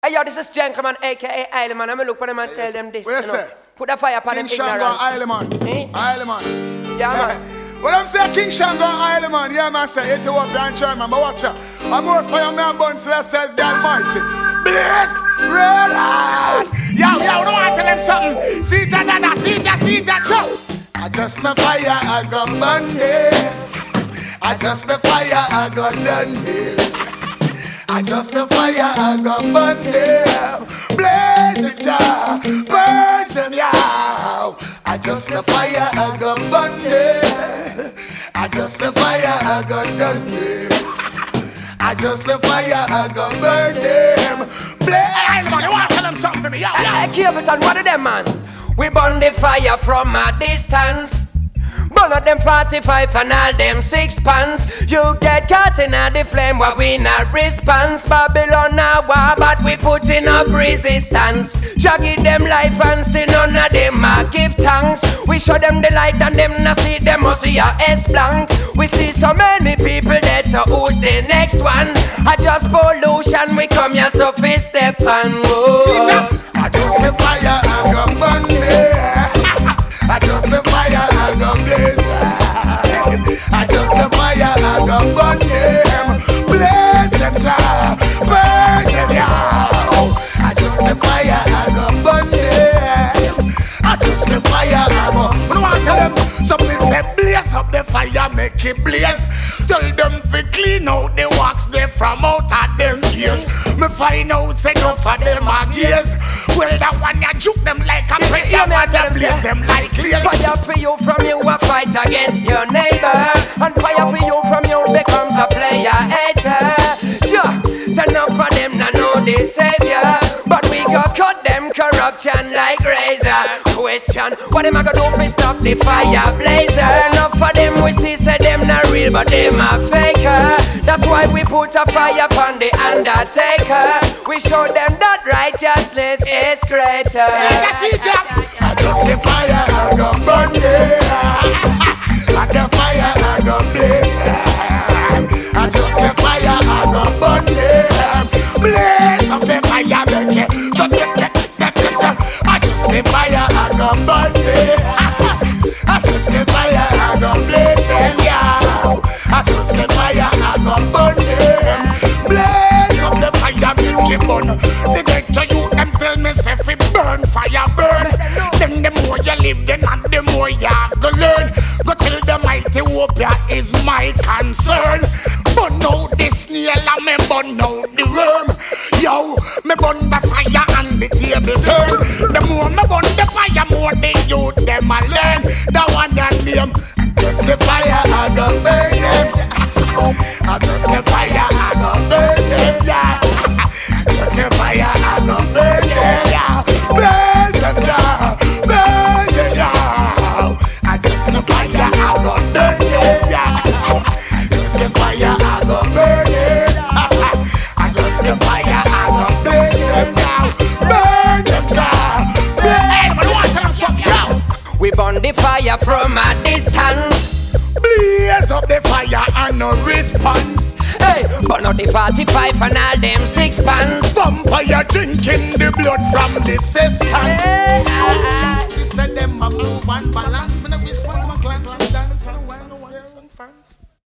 Hey, yo, this is Gentleman, aka Isleman. I'm gonna look for them and tell them this. What you say? Put a fire upon them King Shango ignorance. Isleman. Eh? Isleman. Yeah, man. What I'm saying, King Shango Isleman. Yeah, man, say Ethiopia and German. But watch out. I'm more fire man bun, so that says the Almighty. Blaze, red hot. Yo, don't want to tell them something. See that, chop. I just the fire, I got bundle. I just the fire, I got done deal. I just the fire, I got bundle. Blaze it, ja, burn them, yow. I just the fire, I got bundle. I just the fire, I got done deal. I just the fire, I got burn them. Blaze, man, you want to tell them something to me, yo. Hey, Capitan, what of them, man? We burn the fire from a distance. Burn out them 45 and all them 6 pans. You get caught in the flame, but we not response. Babylon now war, but we put in up resistance. Jah give them life and still none of them give thanks. We show them the light and them not see them must see a S blank. We see so many people dead, so who's the next one? I just pollution, we come here so fi step and whoa. I just the fire, I got bundle. I just the fire, I got blaze. I just the fire, I got burn them. Blaze them, ja, burn them, yow. I just the fire, I got burn them. I just the fire, I got. I want to tell them something. Say blaze up the fire, make it blaze. Tell them to clean out the wax they from out of them ears. Me find out say no for them a gaze. Well that one ya juke them like a pet, that one ya blaze them like lace. Fire for you from you a fight against your neighbor, and fire for you from you becomes a player hater. Sure, so enough for them to know the savior, but we go cut them corruption like razor. Question, what am I gonna do to stop the fire blazer? Enough for them we see say them not real, but them a faker. That's why we put a fire upon the undertaker. We show them that righteousness is greater. I just the fire, I got burn and the fire, I got blaze. I just the fire, I got burn blaze of the fire, make it. I just the fire, I got burn I just the fire, I got blaze them, yeah. I just the fire, I got burn blaze of the fire, make it burn. They get to you and tell me say fi burn, fire burn. Then the more you live, then and the more you go learn. Go tell the mighty Ethiopia is my concern. Burn out the snail and me burn out the worm. Yo, me burn the fire and the table turn. The more me burn the fire, more the youth them a learn. The one that name, just the fire I go burn them. I just the fire I go burn them, yeah. Just the fire I go burn them, yeah. Blaze them, yeah. Burn them, yeah. I just the fire I go burn them, yeah. Just the fire I go burn them. I just the fire I go blaze them, yeah. Burn them, yeah. Hey, but what tell them something, yeah. We burn the fire from a distance. Blaze up the fire and no response. Hey, burn out the 45 and all them 6 pans. Vampire drinking the blood from the cistern. Hey, She said them a move and balance. Me no whisper, my glance and dance and wine, fans.